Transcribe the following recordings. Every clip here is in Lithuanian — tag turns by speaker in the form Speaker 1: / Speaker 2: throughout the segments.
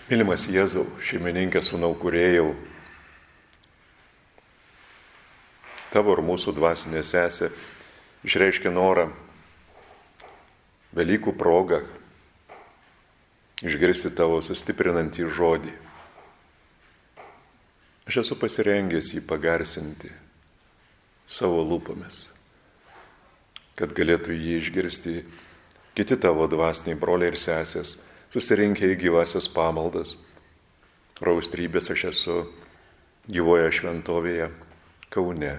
Speaker 1: Mylimas Jėzau, šeimininkė sūnau kūrėjau, tavo ir mūsų dvasinė sesė išreiškė norą Velykų progą išgirsti tavo sustiprinantį žodį. Aš esu pasirengęs jį pagarsinti savo lūpomis, kad galėtų jį išgirsti kiti tavo dvasiniai broliai ir sesės, susirinkę į gyvasias pamaldas. Raustrybės aš esu gyvoje šventovėje Kaune.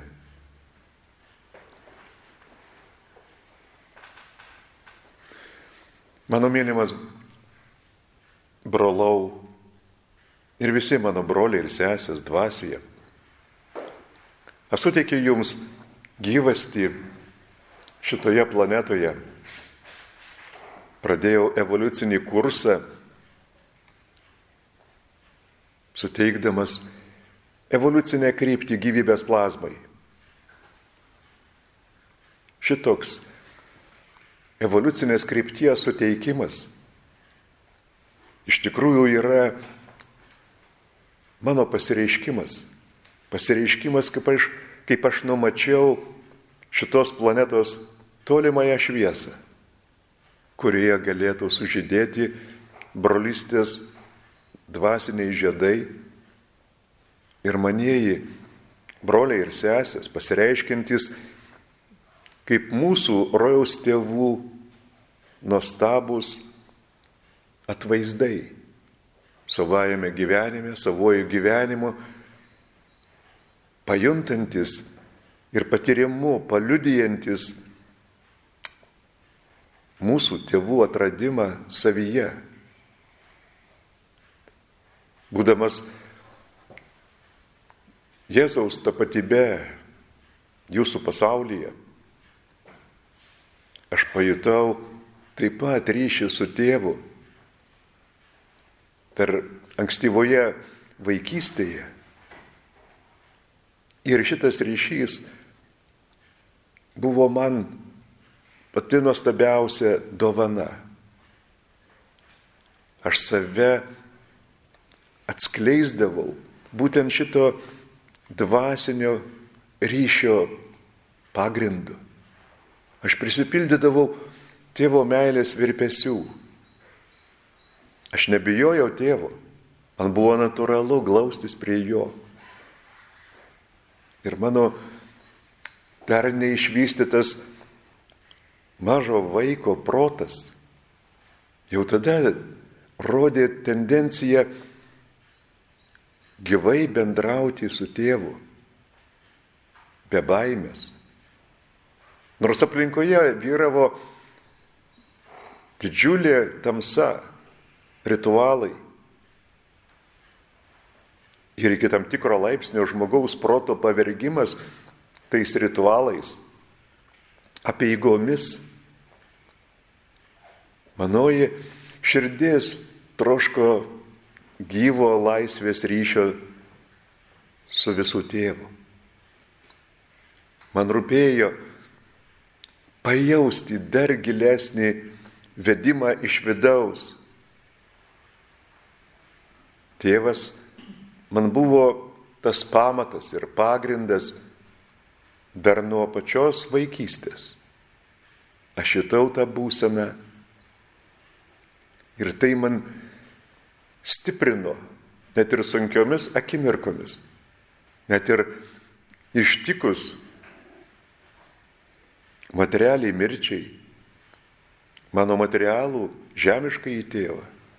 Speaker 1: Mano mylimas brolau ir visi mano broliai ir sesės dvasioje, aš suteikiu jums gyvastį šitoje planetoje. Pradėjau evoliucinį kursą, suteikdamas evoliucinę kryptį gyvybės plazmai. Šitoks evoliucinės krypties suteikimas iš tikrųjų yra mano pasireiškimas. Pasireiškimas, kaip aš numačiau šitos planetos tolimąją šviesą, kurioje galėtų sužydėti brolystės dvasiniai žiedai ir manieji broliai ir sesės, pasireiškiantys kaip mūsų rojaus tėvų nuostabūs atvaizdai savajame gyvenime, savojų gyvenimu, pajuntantis ir patyrimu, paliudijantis mūsų tėvų atradimą savyje. Būdamas Jėzaus tapatybe jūsų pasaulyje, aš pajutau taip pat ryšį su tėvu. Dar ankstyvoje vaikystėje. Ir šitas ryšys buvo man pati nuostabiausia dovana. Aš save atskleisdavau būtent šito dvasinio ryšio pagrindu. Aš prisipildydavau tėvo meilės virpesių. Aš nebijojau tėvo. Man buvo natūralu glaustis prie jo. Ir mano dar neišvystytas mažo vaiko protas jau tada rodė tendenciją gyvai bendrauti su tėvu, be baimės. Nors aplinkoje vyravo didžiulė tamsa, ritualai. Ir iki tam tikro laipsnio žmogaus proto pavergimas tais ritualais, apeigomis. Manoji širdis troško gyvo laisvės ryšio su visų tėvu. Man rūpėjo pajausti dar gilesnį vedimą iš vidaus. Tėvas man buvo tas pamatas ir pagrindas dar nuo pačios vaikystės. Aš jutau tą būseną ir tai man stiprino net ir sunkiomis akimirkomis, net ir ištikus materialiai mirčiai, mano materialų žemiškai į tėvą.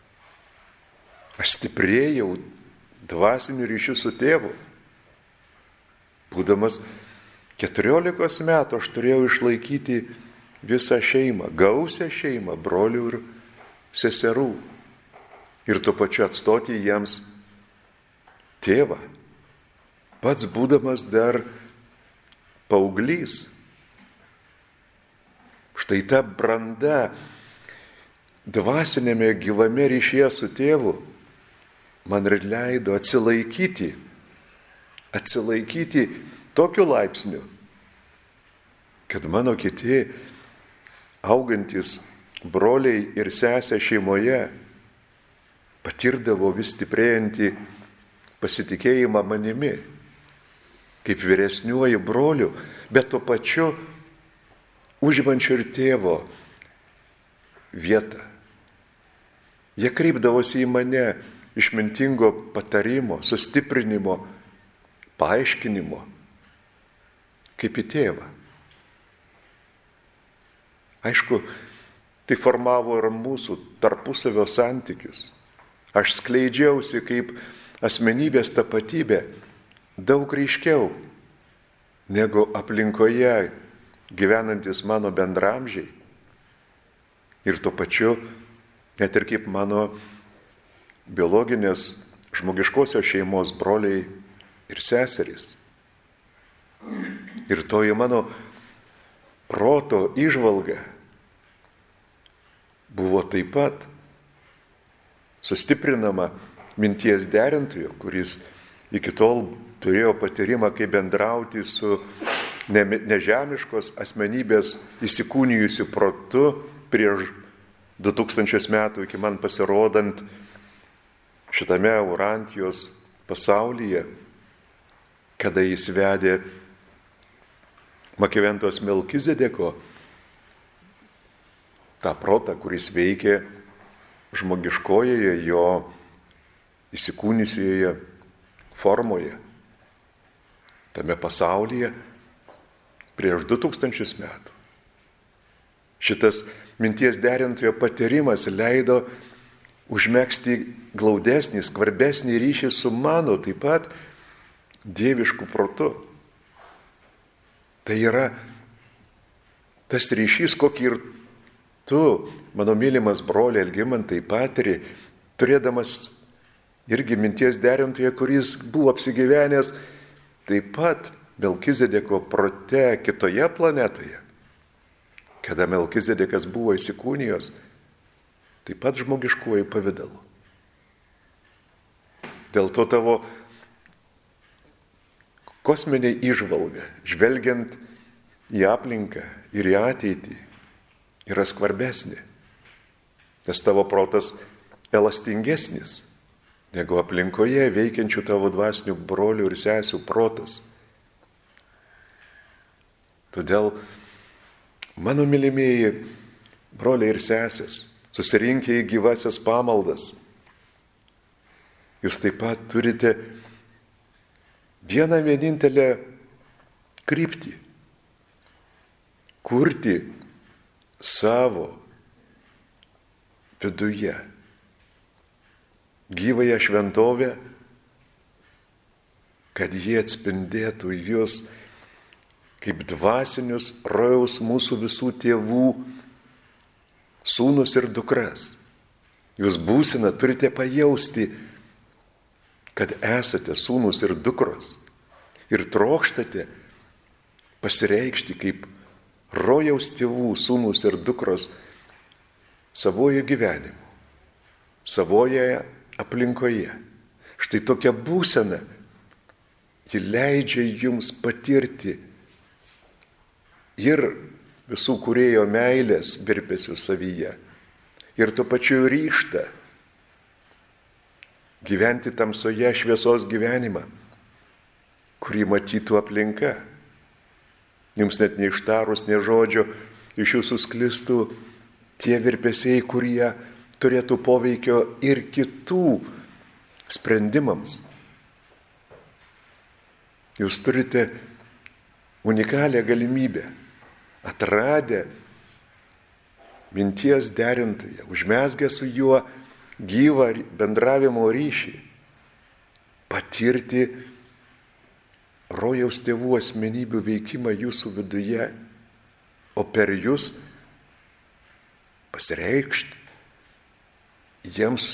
Speaker 1: Aš stiprėjau dvasiniu ryšiu su tėvu. Būdamas 14 metų aš turėjau išlaikyti visą šeimą, gausią šeimą, brolių ir seserų. Ir tuo pačiu atstoti jiems tėvą. Pats būdamas dar paauglys. Štai ta branda dvasinėme gyvame ryšyje su tėvu man ir leido atsilaikyti tokiu laipsniu, kad mano kiti augantis broliai ir sesė šeimoje patirdavo vis stiprėjantį pasitikėjimą manimi, kaip vyresniuoju broliu, bet tuo pačiu užimančiu ir tėvo vietą. Jie kreipdavosi į mane išmintingo patarimo, sustiprinimo, paaiškinimo, kaip į tėvą. Aišku, tai formavo ir mūsų tarpusavio santykius. Aš skleidžiausi kaip asmenybės tapatybė daug ryškiau negu aplinkoje gyvenantis mano bendramžiai. Ir tuo pačiu, net ir kaip mano biologinės žmogiškosios šeimos broliai ir seserys. Ir toji mano proto įžvalga buvo taip pat sustiprinama minties derintojo, kuris iki tol turėjo patyrimą, kaip bendrauti su nežemiškos asmenybės įsikūnijusiu protu prieš 2000 metų iki man pasirodant šitame Urantijos pasaulyje, kada jis vedė Makiaventos Melkizedeko tą protą, kuris veikė žmogiškojoje jo įsikūnisioje formoje, tame pasaulyje prieš 2000 metų. Šitas minties derintojo patyrimas leido užmegzti glaudesnį, skvarbesnį ryšį su mano taip pat dievišku protu. Tai yra tas ryšys, kokį ir tu, mano mylimas broli Algimantai, patiri, turėdamas irgi minties derintoje, kuris buvo apsigyvenęs taip pat Melkizedeko prote kitoje planetoje, kada Melkizedekas buvo įsikūnijęs, taip pat žmogiškuoju pavidalu. Dėl to tavo kosminė įžvalga, žvelgiant į aplinką ir į ateitį, yra skvarbesnė, nes tavo protas elastingesnis negu aplinkoje veikiančių tavo dvasinių brolių ir sesių protas. Todėl, mano mylimieji broliai ir sesės, susirinkę į gyvasias pamaldas, jūs taip pat turite vieną vienintelę kryptį – kurti savo viduje gyvąją šventovę, kad jie atspindėtų jūs kaip dvasinius rojaus mūsų visų tėvų sūnus ir dukras. Jūs būseną turite pajausti, kad esate sūnus ir dukros ir trokštate pasireikšti kaip rojaus tėvų sūnus ir dukros savojo gyvenimu, savoje aplinkoje. Štai tokia būsena, ji leidžia jums patirti ir visų kūrėjo meilės virpesių savyje, ir tuo pačiu ryžtą gyventi tamsoje šviesos gyvenimą, kurį matytų aplinka. Jums net neištarus nė žodžio iš jūsų sklistų tie virpesiai, kurie turėtų poveikio ir kitų sprendimams. Jūs turite unikalią galimybę, atradę minties derintoją, užmezgę su juo gyvą bendravimo ryšį, patirti rojaus tėvų asmenybių veikimą jūsų viduje, o per jūs pasireikšti jiems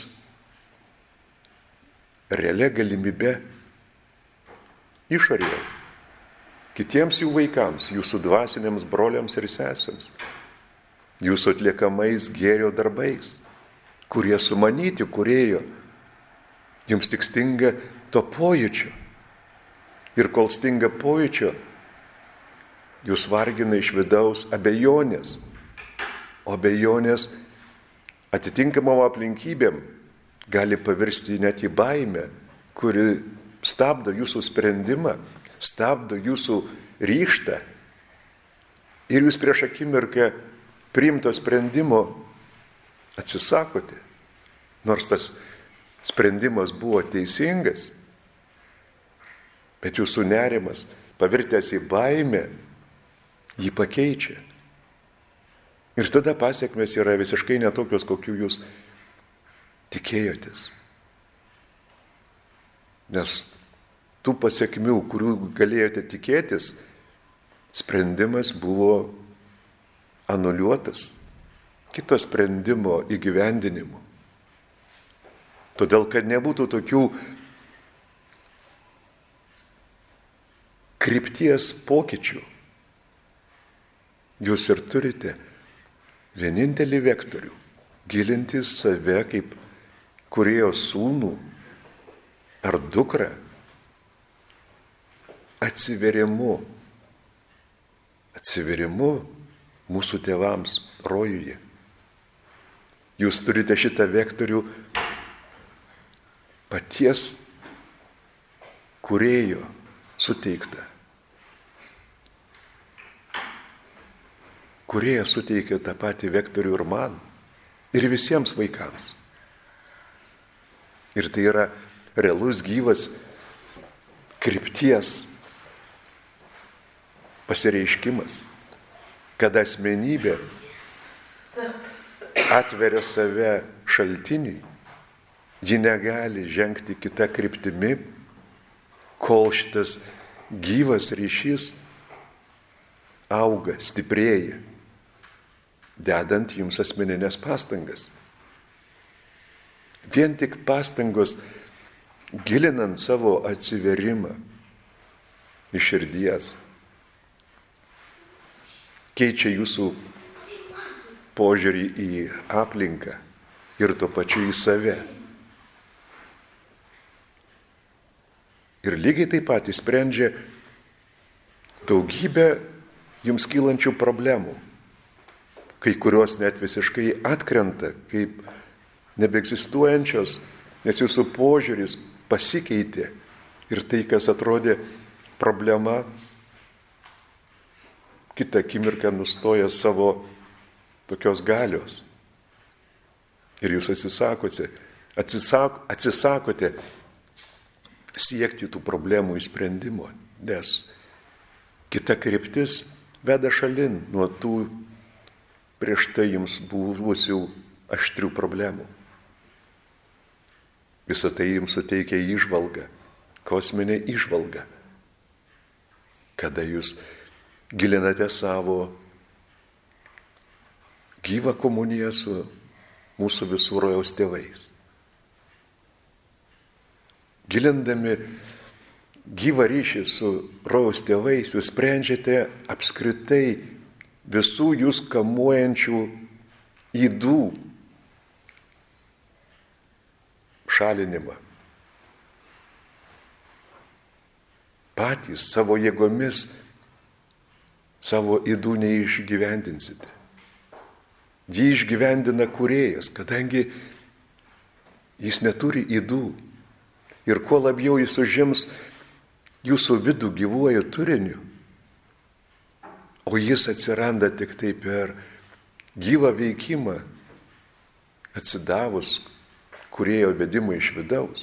Speaker 1: realia galimybė išorėje, kitiems jų vaikams, jūsų dvasiniams broliams ir sesėms, jūsų atliekamais gėrio darbais, kurie sumanyti kūrėjo. Jums tik stinga to pojūčio. Ir kol stinga pojūčio, jūs vargina iš vidaus abejonės. O abejonės atitinkamom aplinkybėm gali pavirsti net į baimę, kuri stabdo jūsų sprendimą, stabdo jūsų ryžtą. Ir jūs prieš akimirką priimto sprendimo atsisakote, nors tas sprendimas buvo teisingas, bet jūsų nerimas, pavirtęs į baimę, jį pakeičia. Ir tada pasiekmes yra visiškai netokios, kokių jūs tikėjotės. Nes tų pasiekmių, kurių galėjote tikėtis, sprendimas buvo anuliuotas kito sprendimo įgyvendinimu. Todėl, kad nebūtų tokių krypties pokyčių, jūs ir turite vienintelį vektorių – gilinti save kaip kūrėjo sūnų ar dukrą atsiverimu mūsų tėvams rojuje. Jūs turite šitą vektorių paties kūrėjo suteiktą. Kūrėjas suteikė tą patį vektorių ir man, ir visiems vaikams. Ir tai yra realus, gyvas krypties pasireiškimas, kad asmenybė atveria save šaltiniui, ji negali žengti kitą kryptimi, kol šitas gyvas ryšys auga, stiprėja, dedant jums asmeninės pastangas. Vien tik pastangos, gilinant savo atsiverimą iš širdies, keičia jūsų požiūrį į aplinką ir tuo pačiu į save. Ir lygiai taip pat sprendžia daugybę jums kylančių problemų, kai kurios net visiškai atkrenta, kaip nebeegzistuojančios, nes jūsų požiūris pasikeitė ir tai, kas atrodė problema, kitą akimirką nustoja savo tokios galios. Ir jūs atsisakote siekti tų problemų išsprendimo, nes kita kryptis veda šalin nuo tų prieš tai jums buvusių aštrių problemų. Visą tai jums suteikia įžvalgą, kosminę įžvalgą, kada jūs gilinate savo gyvą komuniją su mūsų visų rojaus tėvais. Gilindami gyvą ryšį su rojaus tėvais, jūs sprendžiate apskritai visų jūs kamuojančių ydų šalinimą. Patys savo jėgomis savo ydų neišgyvendinsite. Jį išgyvendina kūrėjas, kadangi jis neturi ydų. Ir kuo labiau jis užims jūsų vidų gyvuoju turiniu, o jis atsiranda tik tai per gyvą veikimą, atsidavus kūrėjo vedimui iš vidaus,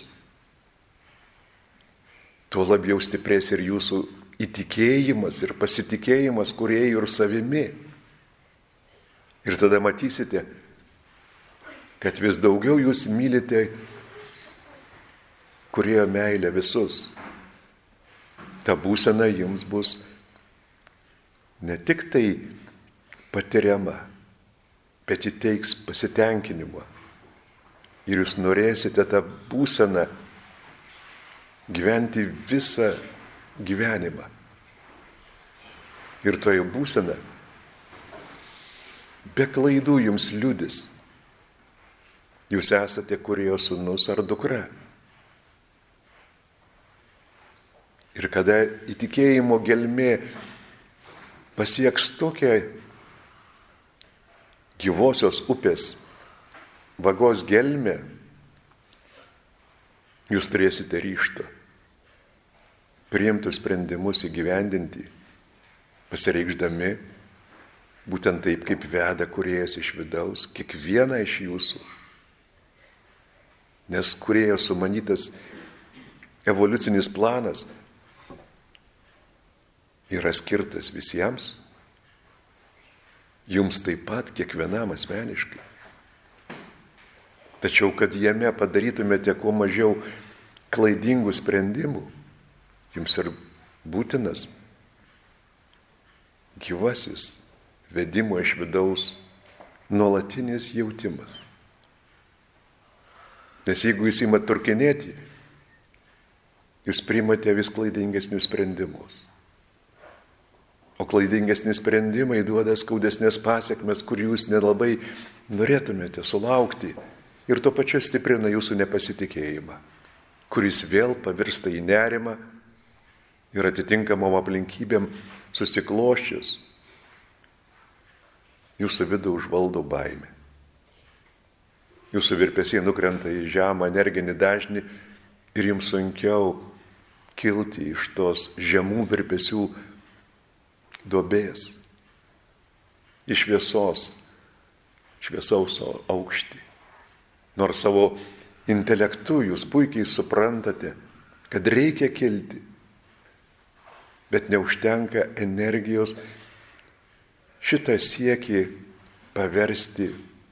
Speaker 1: tuo labiau stiprės ir jūsų įtikėjimas ir pasitikėjimas kūrėjų ir savimi. Ir tada matysite, kad vis daugiau jūs mylite kūrėjo meilę visus. Ta būsena jums bus ne tik tai patiriama, bet įteiks pasitenkinimą. Ir jūs norėsite tą būseną gyventi visą gyvenimą. Ir toje būsena be klaidų jums liudys. Jūs esate kūrėjo sūnus ar dukra. Ir kada įtikėjimo gelmė pasieks tokią gyvosios upės vagos gelmę, Jūs turėsite ryžtą priimtus sprendimus įgyvendinti, pasireikšdami būtent taip, kaip veda Kūrėjas iš vidaus, kiekvieną iš jūsų. Nes Kūrėjo sumanytas evoliucinis planas yra skirtas visiems, jums taip pat, kiekvienam asmeniškai. Tačiau, kad jame padarytumėte kuo mažiau klaidingų sprendimų, jums ir būtinas gyvasis vedimo iš vidaus nuolatinis jautimas. Nes jeigu jūs imat turkinėti, jūs priimate vis klaidingesnius sprendimus. O klaidingesni sprendimai duoda skaudesnės pasiekmes, kur jūs nelabai norėtumėte sulaukti. Ir tuo pačiu stiprina jūsų nepasitikėjimą, kuris vėl pavirsta į nerimą ir atitinkamom aplinkybėm susikloščius. Jūsų vidų užvaldo baimė. Jūsų virpesiai nukrenta į žemą energinį dažnį ir jums sunkiau kilti iš tos žemų virpesių duobės, iš šviesaus aukštį. Nors savo intelektu jūs puikiai suprantate, kad reikia kilti, bet neužtenka energijos šitą siekį paversti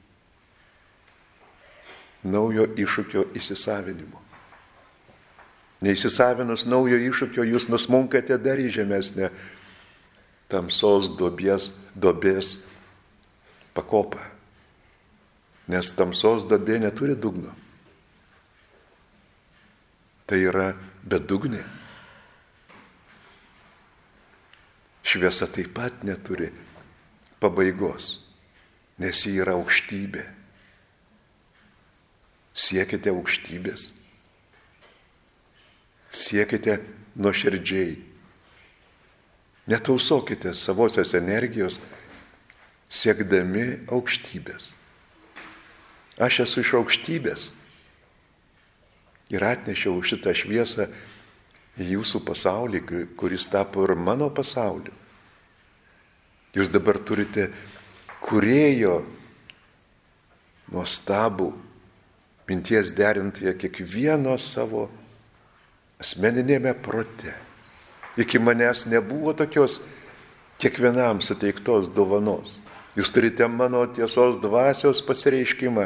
Speaker 1: naujo iššūkio įsisavinimu. Neįsisavinus naujo iššūkio, jūs nusmunkate dar į žemesnę tamsos duobės pakopą. Nes tamsos duobė neturi dugno. Tai yra bedugnė. Šviesa taip pat neturi pabaigos, nes ji yra aukštybė. Siekite aukštybės. Siekite nuoširdžiai. Netausokite savosios energijos, siekdami aukštybės. Aš esu iš aukštybės ir atnešiau šitą šviesą į jūsų pasaulį, kuris tapo ir mano pasauliu. Jūs dabar turite Kūrėjo nuostabų minties derintoje kiekvieno savo asmeninėme prote. Iki manęs nebuvo tokios kiekvienam suteiktos dovanos. Jūs turite mano tiesos dvasios pasireiškimą.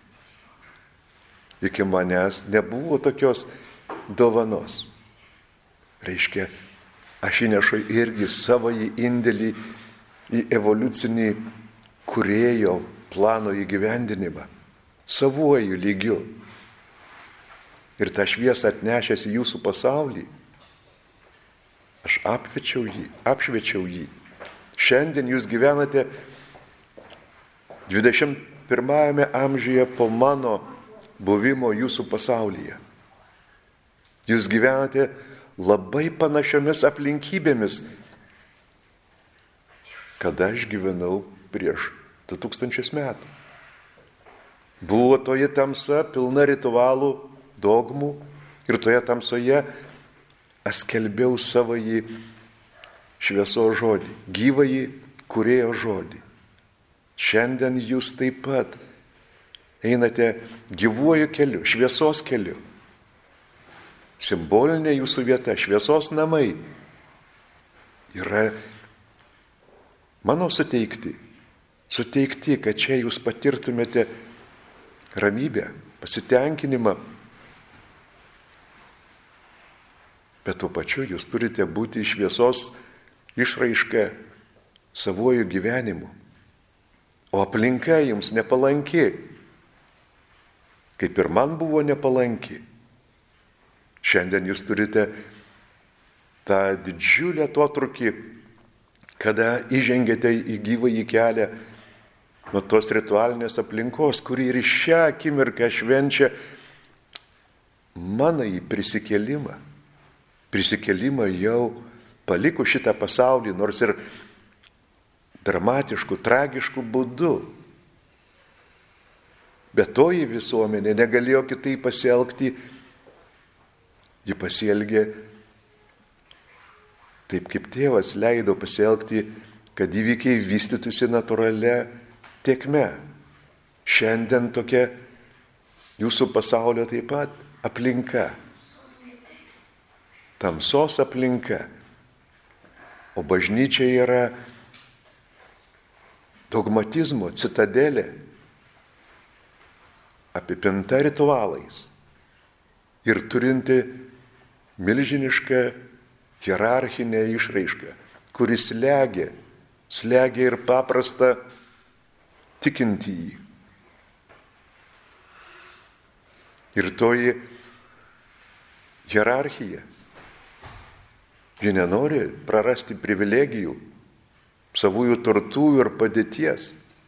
Speaker 1: Iki manęs nebuvo tokios dovanos. Reiškia, aš įnešu irgi savo indėlį į evoliucinį Kūrėjo plano įgyvendinimą. Savuoju lygiu. Ir tą šviesą atnešęs į jūsų pasaulį, aš apšviečiau jį. Šiandien jūs gyvenate 21 amžiuje po mano buvimo jūsų pasaulyje. Jūs gyvenate labai panašiomis aplinkybėmis, kada aš gyvenau prieš 2000 metų. Buvo toje tamsa pilna ritualų, dogmų ir toje tamsoje aš skelbiau savąjį šviesos žodį, gyvąjį Kūrėjo žodį. Šiandien jūs taip pat einate gyvuoju keliu, šviesos keliu. Simbolinė jūsų vieta, šviesos namai yra mano suteikti, kad čia jūs patirtumėte ramybę, pasitenkinimą. Bet tuo pačiu jūs turite būti šviesos išraiška savuoju gyvenimu. O aplinka jums nepalanki, kaip ir man buvo nepalanki. Šiandien jūs turite tą didžiulį atotrūkį, kada įžengėte į gyvąjį kelią nuo tos ritualinės aplinkos, kuri ir šią akimirką švenčia manąjį prisikėlimą. Prisikėlimą jau palikus šitą pasaulį, nors ir dramatiškų, tragiškų būdų. Bet toji visuomenė negalėjo kitaip pasielgti, Ji pasielgė taip, kaip tėvas leido pasielgti, kad įvykiai vystytųsi natūralia tėkme. Šiandien tokia jūsų pasaulio taip pat aplinka. Tamsos aplinka. O bažnyčia yra dogmatizmo citadelė, apipinta ritualais ir turinti milžinišką hierarchinę išraišką, kuris slegia ir paprastą tikintįjį. Ir toji hierarchija, ji nenori prarasti privilegijų, savųjų turtų ir padėties.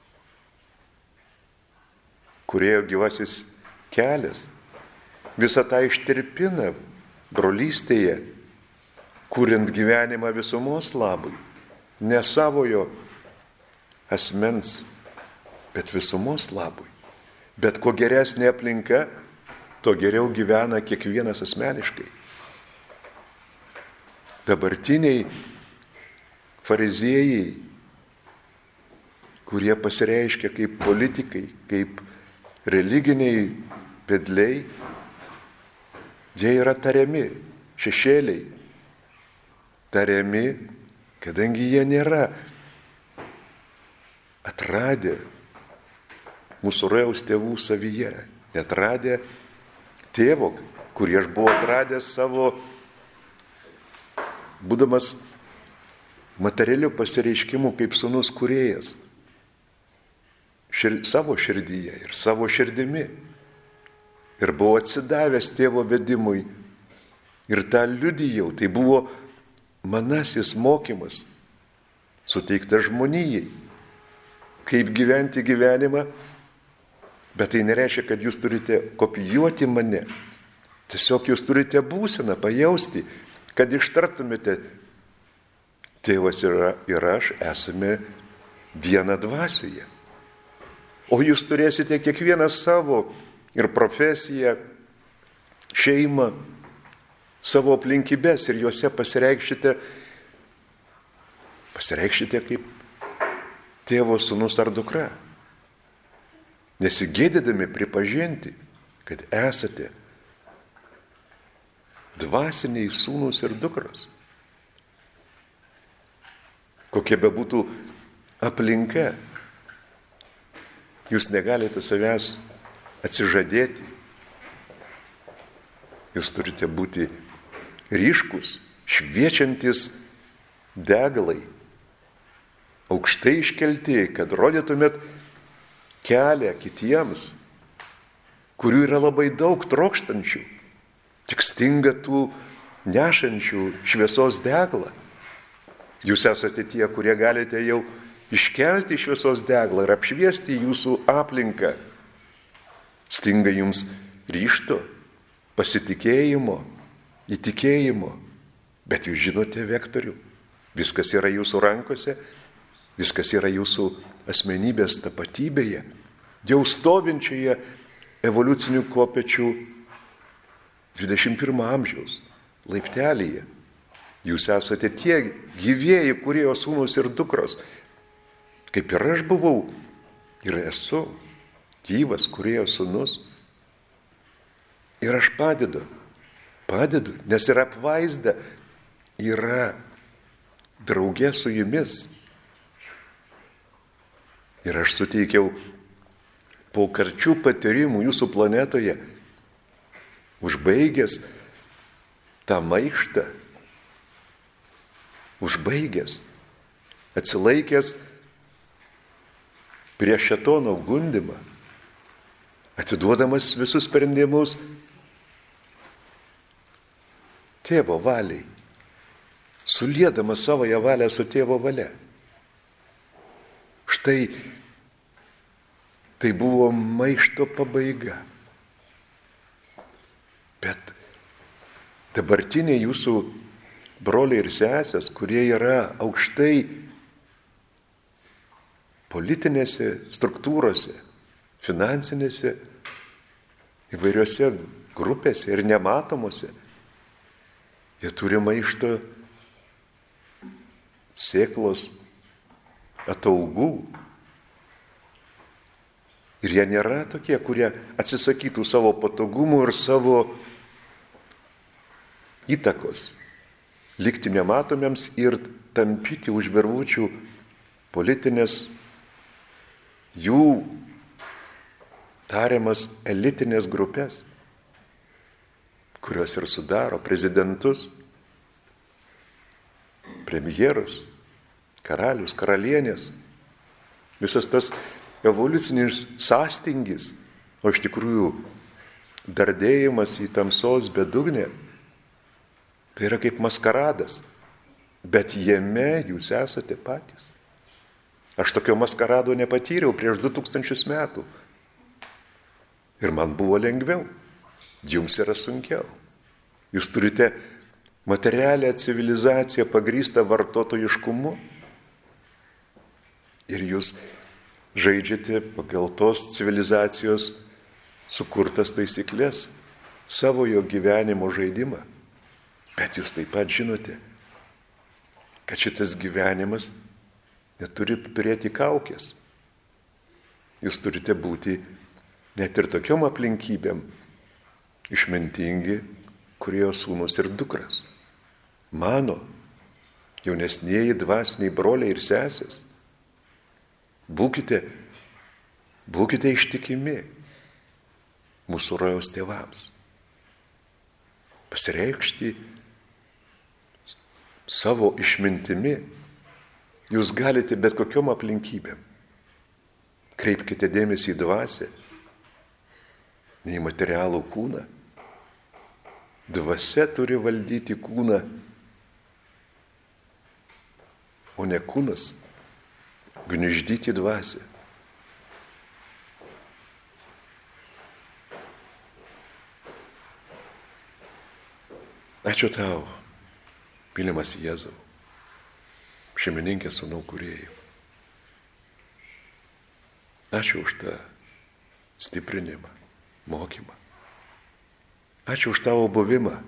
Speaker 1: Kūrėjo gyvasis kelias visą tą ištirpina brolystėje, kuriant gyvenimą visumos labui, ne savojo asmens, bet visumos labui. Bet kuo geresnė aplinka, tuo geriau gyvena kiekvienas asmeniškai. Dabartiniai fariziejai, kurie pasireiškia kaip politikai, kaip religiniai vedliai, jie yra tariami, šešėliai. Tariami, kadangi jie nėra atradę mūsų rojaus tėvų savyje, neatradę tėvo, kurį aš buvau atradęs savo, būdamas materialių pasireiškimų kaip sūnus kūrėjas, savo širdyje ir savo širdimi. Ir buvau atsidavęs tėvo vedimui ir tą liudijau. Tai buvo manasis mokymas, suteiktas žmonijai, kaip gyventi gyvenimą, bet tai nereiškia, kad jūs turite kopijuoti mane. Tiesiog jūs turite būseną pajausti, kad ištartumėte, tėvas ir aš esame viena dvasioje. O jūs turėsite kiekvienas savo ir profesiją, šeimą, savo aplinkybės ir juose pasireikšite kaip tėvo sūnus ar dukra. Nesigėdydami pripažinti, kad esate dvasiniai sūnus ir dukros. Kokia bebūtų aplinka, jūs negalite savęs atsižadėti. Jūs turite būti ryškus, šviečiantis degalai, aukštai iškelti, kad rodytumėt kelią kitiems, kurių yra labai daug trokštančių, tik stinga tų nešančių šviesos deglą. Jūs esate tie, kurie galite jau iškelti šviesos deglą ir apšviesti jūsų aplinką. Stinga jums ryžto, pasitikėjimo, įtikėjimo, bet jūs žinote vektorių. Viskas yra jūsų rankose, viskas yra jūsų asmenybės tapatybėje, jau stovinčioje evoliucinių kopėčių 21 amžiaus laiptelyje. Jūs esate tie gyvieji kūrėjo sūnus ir dukros, kaip ir aš buvau ir esu gyvas kūrėjo sūnus. Ir aš padedu, nes ir apvaizda yra draugė su jumis. Ir aš suteikiau po karčių patyrimų jūsų planetoje, užbaigęs tą maištą, užbaigęs, atsilaikęs prieš šėtono gundymą, atiduodamas visus sprendimus tėvo valiai, suliedamas savoje valią su tėvo valia. Štai tai buvo maišto pabaiga. Bet dabartiniai jūsų broliai ir sesės, kurie yra aukštai politinėse struktūrose, finansinėse, įvairiose grupėse ir nematomose, Jie turi maišto sėklos ataugų. Ir jie nėra tokie, kurie atsisakytų savo patogumų ir savo įtakos, likti nematomiems ir tampyti už virvučių politinės, jų tariamas elitinės grupės, kurios ir sudaro prezidentus, premjerus, karalius, karalienės, visas tas evoliucinis sąstingis, o iš tikrųjų dardėjimas į tamsos bedugnę, tai yra kaip maskaradas, bet jame jūs esate patys. Aš tokio maskarado nepatyriau prieš 2000 metų. Ir man buvo lengviau, jums yra sunkiau. Jūs turite materialią civilizaciją pagrįstą vartotojiškumu ir jūs žaidžiate pagal tos civilizacijos sukurtas taisyklės, savojo gyvenimo žaidimą. Bet jūs taip pat žinote, kad šitas gyvenimas neturi turėti kaukės. Jūs turite būti net ir tokiom aplinkybėm išmintingi, kurie sūnus ir dukras. Mano jaunesnieji dvasiniai broliai ir sesės, būkite ištikimi mūsų rojaus tėvams. Pasireikšti savo išmintimi jūs galite bet kokiom aplinkybėm. Kreipkite dėmesį į dvasią, ne į materialų kūną. Dvasia turi valdyti kūną, o ne kūnas gniuždyti dvasią. Ačiū tau, mylimas Jėzau, šeimininkė sūnau kūrėjų. Ačiū už tą stiprinimą, mokymą. Ačiū už tavo buvimą,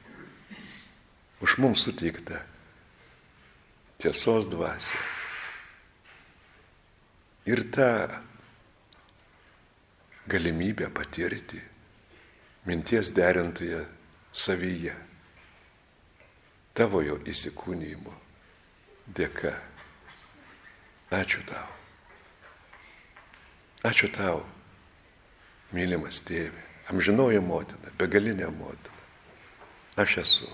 Speaker 1: už mums suteiktą tiesos dvasią. Ir tą galimybę patirti minties derintoje savyje, tavojo įsikūnijimo dėka. Ačiū tau. Ačiū tau, mylimas tėve, amžinoji motina, begalinė motina. Aš esu.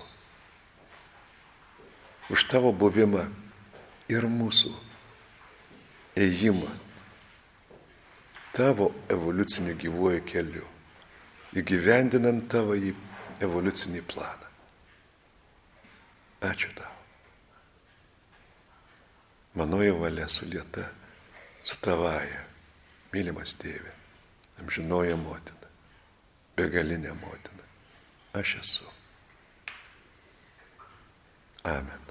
Speaker 1: Už tavo buvimą ir mūsų ėjimą tavo evoliuciniu gyvuoju keliu, įgyvendinant tavo evoliucinį planą. Ačiū tau. Manoji valia sulieta su tavaja, mylimas tėve, amžinoji motina, begalinė motina. Aš esu. Amen.